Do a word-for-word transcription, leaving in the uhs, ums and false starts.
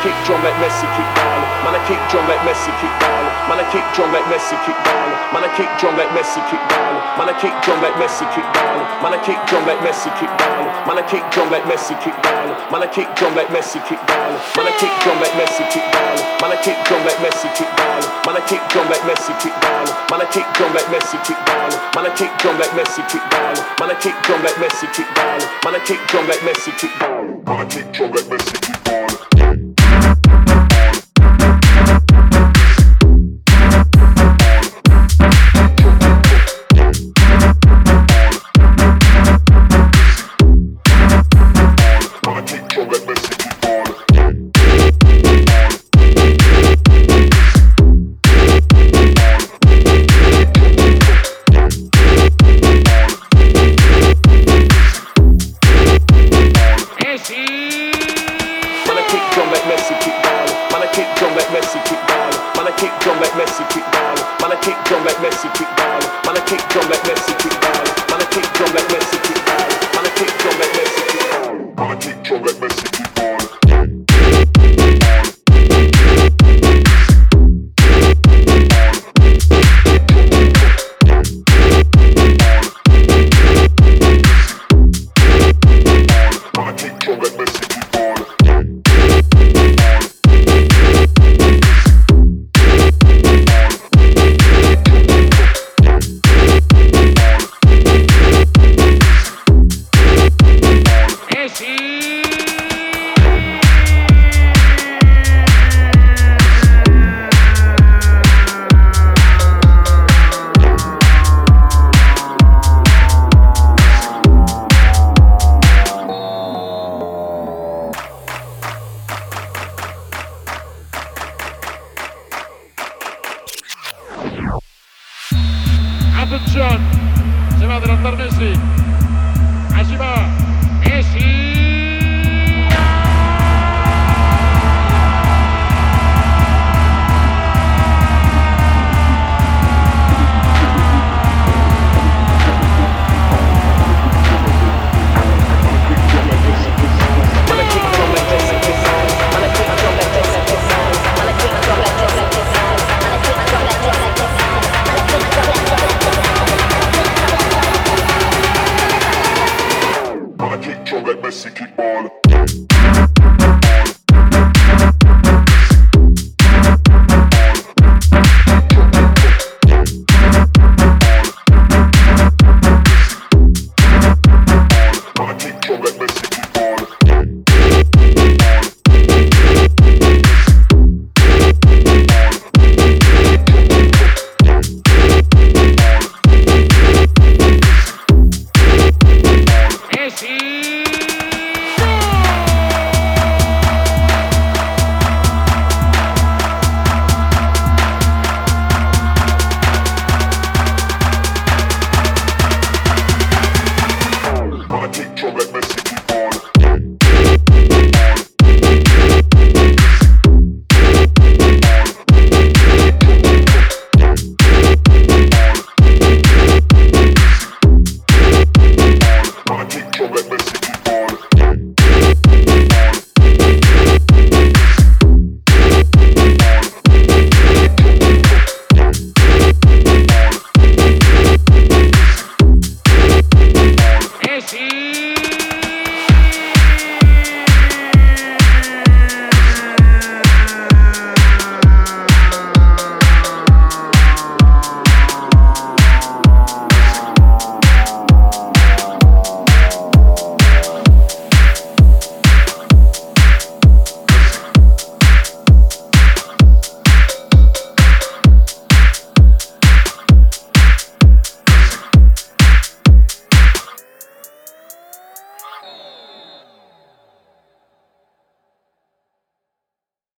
kick drum like Messi kick down. Man, I kick drum like Messi kick down. Man, I kick drum like Messi kick down. Man, I kick drum like Messi kick down. Man, I kick drum like Messi kick down. Man, I kick drum like Messi kick down. Man, I kick drum like Messi kick down. Man, I kick drum like Messi kick down. Man, I kick drum like Messi kick down. Man, I kick drum like Messi kick down. Man, I kick drum like Messi kick down. Man, I kick drum like Messi kick down. Man, I kick drum like Messi kick down. Man, I kick drum like Messi kick down. Man, I kick drum like Messi kick down. Man, I kick drum like Messi kick down. Attention, se va a adelantar Messi.